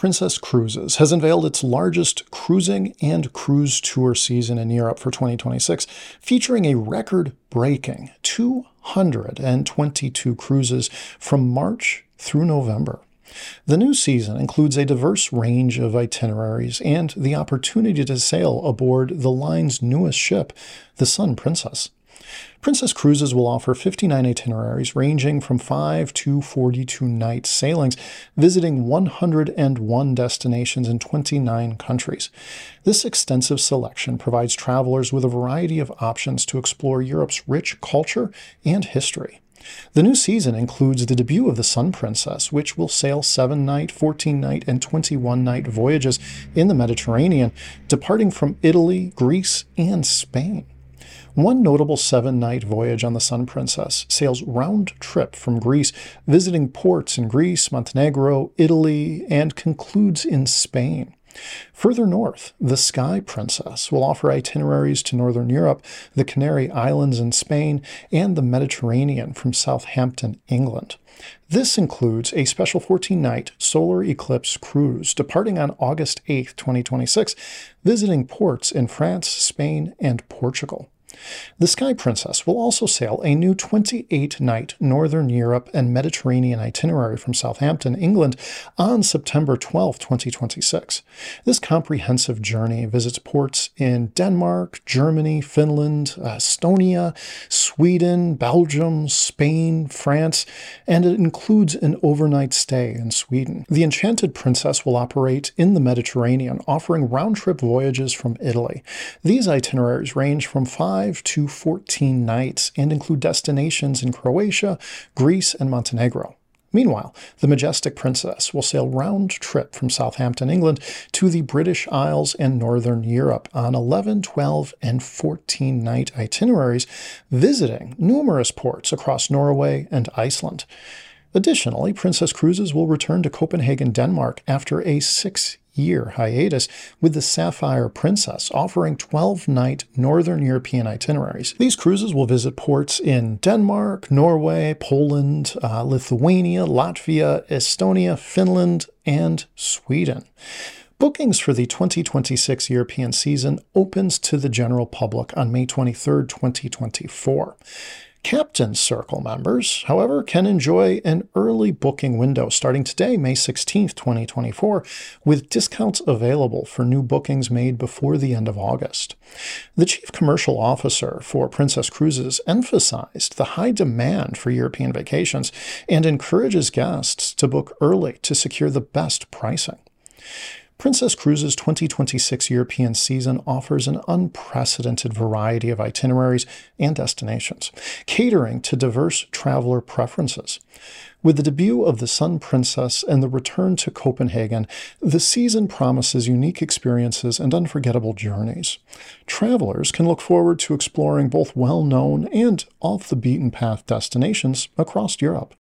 Princess Cruises has unveiled its largest cruising and cruise tour season in Europe for 2026, featuring a record-breaking 222 cruises from March through November. The new season includes a diverse range of itineraries and the opportunity to sail aboard the line's newest ship, the Sun Princess. Princess Cruises will offer 59 itineraries ranging from 5 to 42 night sailings, visiting 101 destinations in 29 countries. This extensive selection provides travelers with a variety of options to explore Europe's rich culture and history. The new season includes the debut of the Sun Princess, which will sail 7-night, 14-night, and 21-night voyages in the Mediterranean, departing from Italy, Greece, and Spain. One notable 7-night voyage on the Sun Princess sails round-trip from Greece, visiting ports in Greece, Montenegro, Italy, and concludes in Spain. Further north, the Sky Princess will offer itineraries to Northern Europe, the Canary Islands in Spain, and the Mediterranean from Southampton, England. This includes a special 14-night solar eclipse cruise departing on August 8, 2026, visiting ports in France, Spain, and Portugal. The Sky Princess will also sail a new 28-night Northern Europe and Mediterranean itinerary from Southampton, England, on September 12, 2026. This comprehensive journey visits ports in Denmark, Germany, Finland, Estonia, Sweden, Belgium, Spain, France, and it includes an overnight stay in Sweden. The Enchanted Princess will operate in the Mediterranean, offering round-trip voyages from Italy. These itineraries range from 5 to 14 nights and include destinations in Croatia, Greece, and Montenegro. Meanwhile, the Majestic Princess will sail round-trip from Southampton, England, to the British Isles and Northern Europe on 11, 12, and 14-night itineraries, visiting numerous ports across Norway and Iceland. Additionally, Princess Cruises will return to Copenhagen, Denmark after a 6-year hiatus, with the Sapphire Princess offering 12-night Northern European itineraries. These cruises will visit ports in Denmark, Norway, Poland, Lithuania, Latvia, Estonia, Finland, and Sweden. Bookings for the 2026 European season opens to the general public on May 23, 2024. Captain Circle members, however, can enjoy an early booking window starting today, May 16, 2024, with discounts available for new bookings made before the end of August. The Chief Commercial Officer for Princess Cruises emphasized the high demand for European vacations and encourages guests to book early to secure the best pricing. Princess Cruises' 2026 European season offers an unprecedented variety of itineraries and destinations, catering to diverse traveler preferences. With the debut of the Sun Princess and the return to Copenhagen, the season promises unique experiences and unforgettable journeys. Travelers can look forward to exploring both well-known and off-the-beaten-path destinations across Europe.